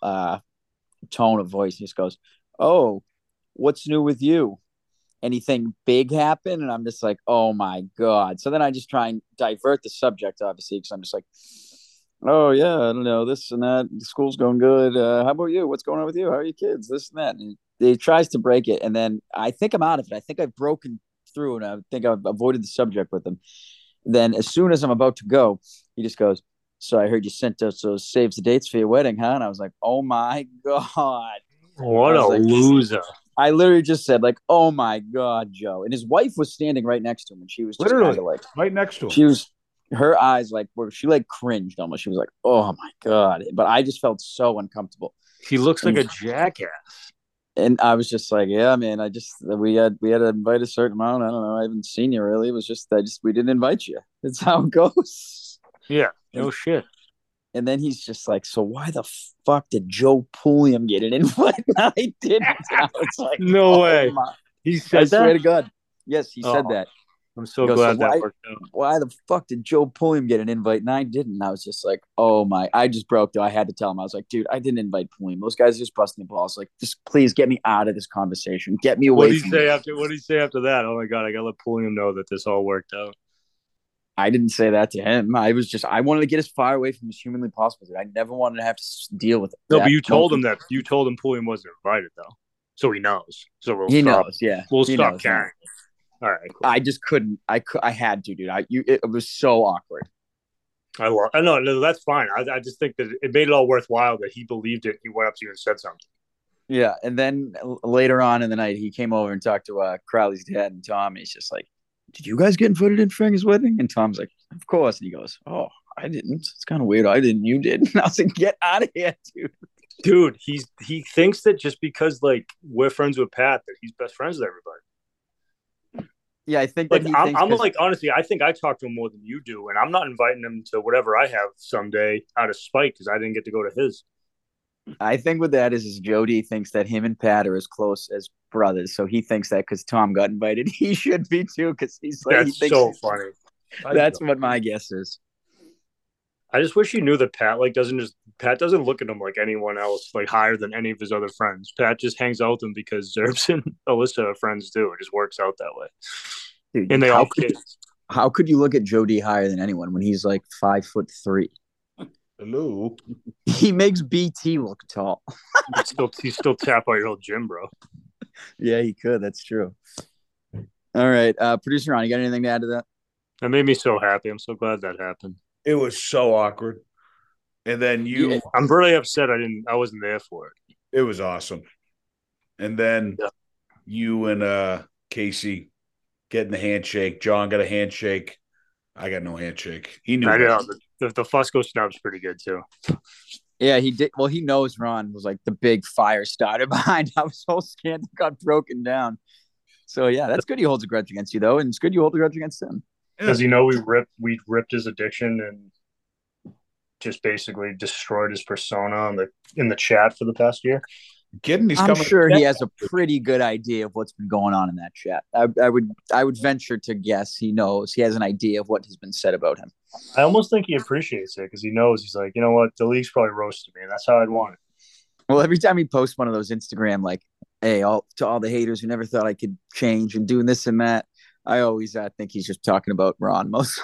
tone of voice? He just goes, "Oh, what's new with you? Anything big happen?" And I'm just like, "Oh my god!" So then I just try and divert the subject, obviously, because I'm just like, "Oh yeah, I don't know this and that. School's going good. How about you? What's going on with you? How are your kids? This and that." And he tries to break it, and then I think I'm out of it. I think I've broken through, and I think I've avoided the subject with him. Then, as soon as I'm about to go, he just goes, "So I heard you sent us those saves the dates for your wedding, huh?" And I was like, "Oh my god!" What I a was like, loser. I literally just said like, "Oh my god, Joe!" And his wife was standing right next to him, and she was just kind Literally of like, right next to him. she was, her eyes like were she like cringed almost. She was like, "Oh my god!" But I just felt so uncomfortable, He looks like and a jackass. I was just like, "Yeah, man. I just we had to invite a certain amount. I don't know. I haven't seen you really. It was just we didn't invite you. That's how it goes." Yeah, no shit. And then he's just like, "So why the fuck did Joe Pulliam get an invite and I didn't?" And I was like, No "Oh way. my." He I said swear that? to God. Yes, he said Oh, that. I'm so He goes, glad "So that worked out. why the fuck did Joe Pulliam get an invite and I didn't?" And I was just like, "Oh my." I just broke though. I had to tell him. I was like, "Dude, I didn't invite Pulliam. Those guys are just busting the balls. Like, just please get me out of this conversation. Get me What away did he from say this." after? What did he say after that? Oh my god, I gotta let Pulliam know that this all worked out. I didn't say that to him. I wanted to get as far away from as humanly possible. I never wanted to have to deal with it. No, but you told him Pulliam wasn't invited though, so he knows. So He knows, yeah. We'll He stop knows, carrying. All right, cool. I just couldn't. I had to, dude. It was so awkward. I know, no, that's fine. I just think that it made it all worthwhile that he believed it. He went up to you and said something. Yeah, and then later on in the night, he came over and talked to Crowley's dad and Tom. He's just like, "Did you guys get invited in Frank's wedding?" And Tom's like, "Of course." And he goes, "Oh, I didn't. It's kind of weird. I didn't. You did." And I was like, "Get out of here, dude." Dude, he thinks that just because like we're friends with Pat that he's best friends with everybody. Yeah, I think Like that I'm like honestly, I think I talk to him more than you do, and I'm not inviting him to whatever I have someday out of spite because I didn't get to go to his. I think what that is Jody thinks that him and Pat are as close as brothers, so he thinks that because Tom got invited, he should be too. Because he's like, That's so funny. That's what my guess is. I just wish he knew that Pat doesn't look at him like anyone else, like higher than any of his other friends. Pat just hangs out with him because Zerbs and Alyssa are friends too. It just works out that way. Dude, and they all have kids. How could you look at Jody higher than anyone when he's like 5'3"? Hello. He makes BT look tall. He still tap out your whole gym, bro. Yeah, he could. That's true. All right, producer Ron, you got anything to add to that? That made me so happy. I'm so glad that happened. It was so awkward. And then I'm really upset I wasn't there for it. It was awesome. And then you and Casey getting the handshake. John got a handshake. I got no handshake. He knew. I know. The Fusco snub's pretty good too. Yeah, he did. Well, he knows Ron was like the big fire starter behind how his whole scandal got broken down. So yeah, that's good. He holds a grudge against you though, and it's good you hold a grudge against him. Does he know we ripped his addiction and just basically destroyed his persona in the chat for the past year? I'm sure he has a pretty good idea of what's been going on in that chat. I would venture to guess he knows. He has an idea of what has been said about him. I almost think he appreciates it because he knows he's like, you know what, the league's probably roasted me, and that's how I'd want it. Well, every time he posts one of those Instagram, like, hey, all the haters who never thought I could change and doing this and that, I always think he's just talking about Ron most.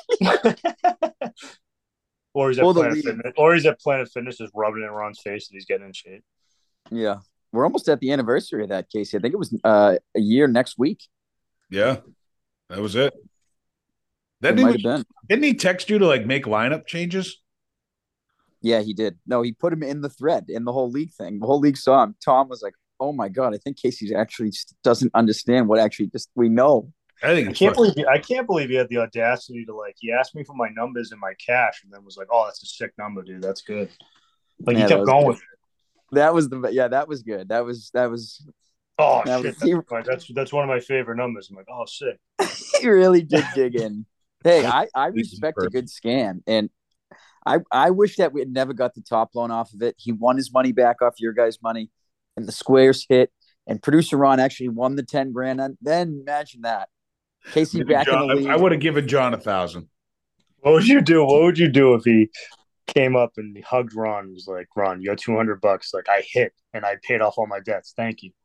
Or he's at Or the Planet league. Fitness. Or he's at Planet Fitness just rubbing it in Ron's face and he's getting in shape. Yeah. We're almost at the anniversary of that, Casey. I think it was a year next week. Yeah, that was it. It might have been. Didn't he text you to like make lineup changes? Yeah, he did. No, he put him in the thread in the whole league thing. The whole league saw him. Tom was like, "Oh my god, I think Casey actually just doesn't understand what actually just we know." I think I can't believe he had the audacity to like. He asked me for my numbers and my cash, and then was like, "Oh, that's a sick number, dude. That's good." Like Yeah, he kept going with it. that was good. That was good. Oh that shit, was, that's one of my favorite numbers. I'm like, oh sick. he really did dig in. Hey, I respect a good scam, and I wish that we had never got the top loan off of it. He won his money back off your guys' money, and the squares hit, and producer Ron actually won the 10 grand. And then imagine that. Casey back in the league. I would have given John 1,000. What would you do? What would you do if he came up and he hugged Ron and was like, Ron, you got $200. Like I hit and I paid off all my debts. Thank you.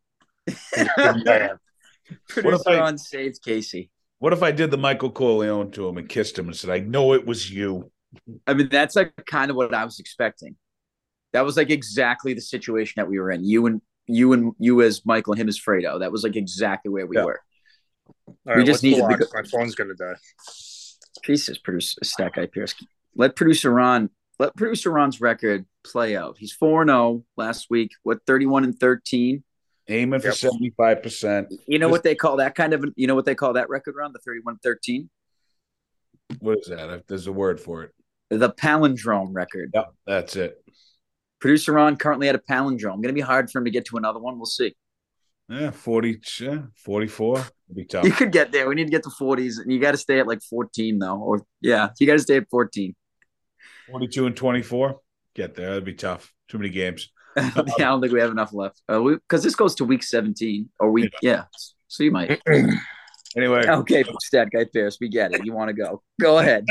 Producer Ron saved Casey. What if I did the Michael Corleone to him and kissed him and said, I know it was you? I mean, that's like kind of what I was expecting. That was like exactly the situation that we were in. You as Michael and him as Fredo. That was like exactly where we were. All right, we just needed my phone's gonna die. Jesus, producer Stack Guy Pierce. Let producer Ron's record play out. He's 4-0 last week. What, 31-13? Aiming for 75%. You know what they call that kind of? You know what they call that record, Ron? The 31-13. What is that? There's a word for it. The palindrome record. Yep, that's it. Producer Ron currently at a palindrome. Going to be hard for him to get to another one. We'll see. Yeah, 44. It'll be tough. You could get there. We need to get to 40s, and you got to stay at like 14 though. Or yeah, you got to stay at 14. 42 and 24. Get there. That'd be tough. Too many games. Yeah, I don't think we have enough left. Because this goes to week 17 or week. Yeah. So you might. Anyway. Okay, Stat Guy Pierce, we get it. You want to go? Go ahead.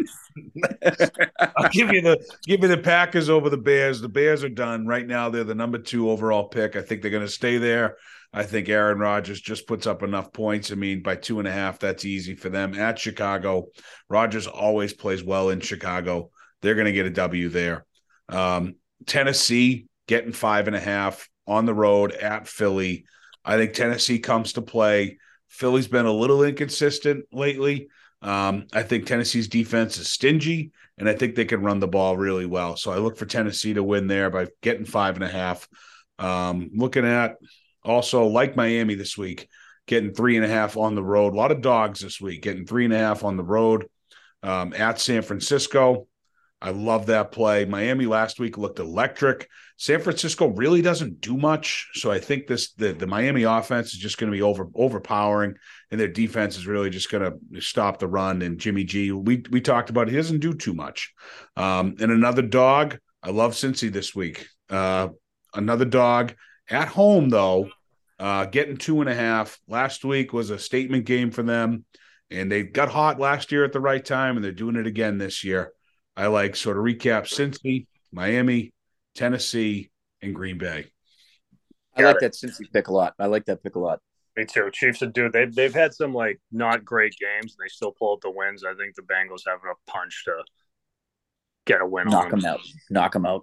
I'll give you the Packers over the Bears. The Bears are done right now. They're the number 2 overall pick. I think they're going to stay there. I think Aaron Rodgers just puts up enough points. I mean, by 2.5, that's easy for them. At Chicago, Rodgers always plays well in Chicago. They're going to get a W there. Tennessee getting 5.5 on the road at Philly. I think Tennessee comes to play. Philly's been a little inconsistent lately. I think Tennessee's defense is stingy, and I think they can run the ball really well. So I look for Tennessee to win there by getting 5.5. Looking at also, like Miami this week, getting 3.5 on the road. A lot of dogs this week, getting 3.5 on the road at San Francisco. I love that play. Miami last week looked electric. San Francisco really doesn't do much. So I think the Miami offense is just going to be overpowering, and their defense is really just going to stop the run. And Jimmy G, we talked about it. He doesn't do too much. And another dog, I love Cincy this week. Another dog at home, though, getting 2.5. Last week was a statement game for them, and they got hot last year at the right time, and they're doing it again this year. I like sort of recap Cincy, Miami, Tennessee, and Green Bay. I like that Cincy pick a lot. Me too. Chiefs are dude. They've had some like not great games, and they still pull out the wins. I think the Bengals have enough punch to get a win. Knock them out.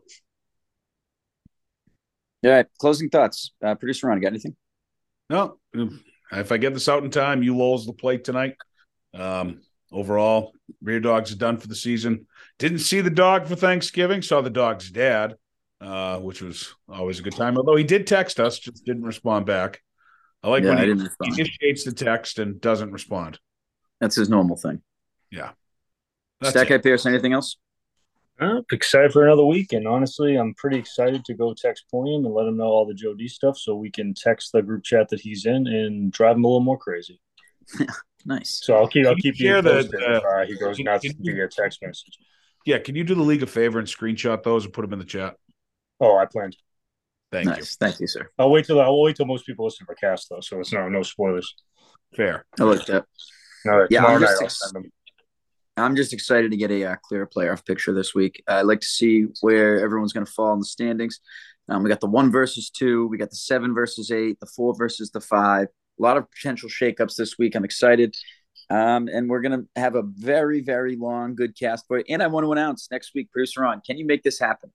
All right. Closing thoughts. Producer Ron, got anything? No. If I get this out in time, you Lowell's the plate tonight. Overall, Rear Dogs are done for the season. Didn't see the dog for Thanksgiving. Saw the dog's dad, which was always a good time. Although he did text us, just didn't respond back. I like when he initiates the text and doesn't respond. That's his normal thing. Yeah. Stack Guy Pierce, anything else? Excited for another week, and honestly, I'm pretty excited to go text Pulliam and let him know all the Joe D stuff so we can text the group chat that he's in and drive him a little more crazy. Nice. So I'll keep you posted if he goes nuts via text message. Yeah, can you do the league a favor and screenshot those and put them in the chat? Oh, I planned. Thank you. Thank you, sir. I'll wait till most people listen to the cast though, so it's no spoilers. Fair. I like that. All right, yeah, tomorrow I'm just excited to get a clear playoff picture this week. I'd like to see where everyone's going to fall in the standings. We got the 1 versus 2. We got the 7 versus 8, the 4 versus the 5. A lot of potential shakeups this week. I'm excited. And we're going to have a very, very long, good cast for you. And I want to announce next week, Producer Ron, can you make this happen?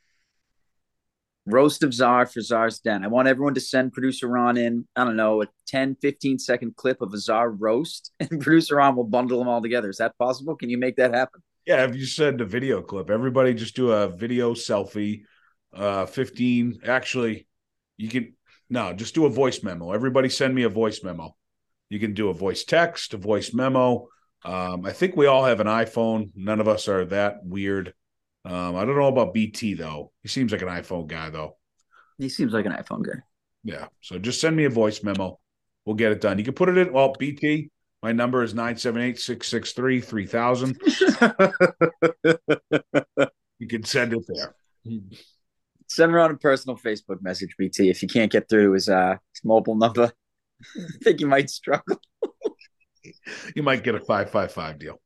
Roast of Czar for Czar's Den. I want everyone to send Producer Ron in, I don't know, a 10, 15-second clip of a Czar roast, and Producer Ron will bundle them all together. Is that possible? Can you make that happen? Yeah, if you send a video clip, everybody just do a video selfie. 15. Actually, you can just do a voice memo. Everybody send me a voice memo. You can do a voice text, a voice memo. I think we all have an iPhone. None of us are that weird. I don't know about BT though. He seems like an iPhone guy though. He seems like an iPhone guy. Yeah. So just send me a voice memo. We'll get it done. You can put it in. Well, BT, my number is 978-663-3000. You can send it there. Send around a personal Facebook message, BT. If you can't get through his mobile number, I think you might struggle. You might get a 555 deal.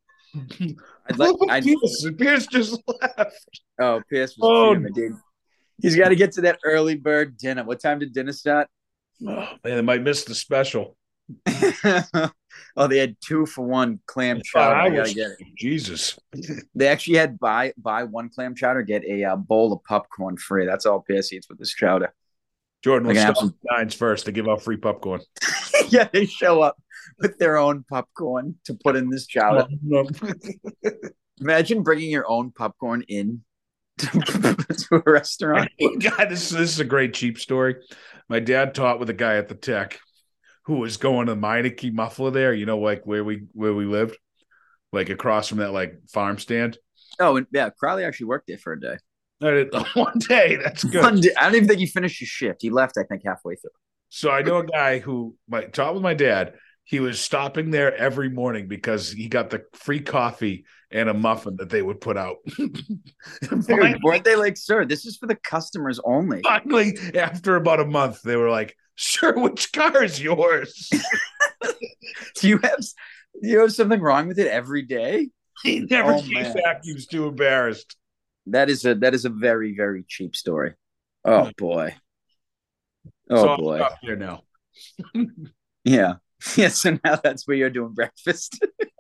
Pierce just left. Oh, Pierce was treating me, dude. He's got to get to that early bird dinner. What time did dinner start? Oh, man, they might miss the special. Oh, they had 2-for-1 clam chowder. I gotta get it. Jesus. They actually had buy 1 clam chowder, get a bowl of popcorn free. That's all Pierce eats with this chowder. Jordan, we'll start with Nines first to give out free popcorn. Yeah, they show up with their own popcorn to put in this chowder. Imagine bringing your own popcorn in to a restaurant. God, this is a great cheap story. My dad taught with a guy at the Tech who was going to Meineke Muffler there, like where we lived, like across from that like farm stand. Oh, and yeah, Crowley actually worked there for a day. One day, that's good. One day. I don't even think he finished his shift. He left, I think, halfway through. So I know a guy who taught with my dad. He was stopping there every morning because he got the free coffee and a muffin that they would put out. Dude, weren't they like, sir, this is for the customers only? Finally, after about a month, they were like, sir, which car is yours? Do you have something wrong with it every day? He never came back. He was too embarrassed. That is a very, very cheap story. Oh boy. Oh boy. Up here now. Yeah. Yeah. So now that's where you're doing breakfast.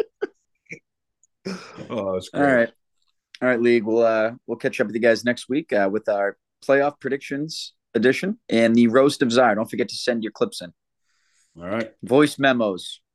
Oh, that's great. All right, League. We'll catch up with you guys next week with our playoff predictions edition and the roast of Czar. Don't forget to send your clips in. All right. Voice memos.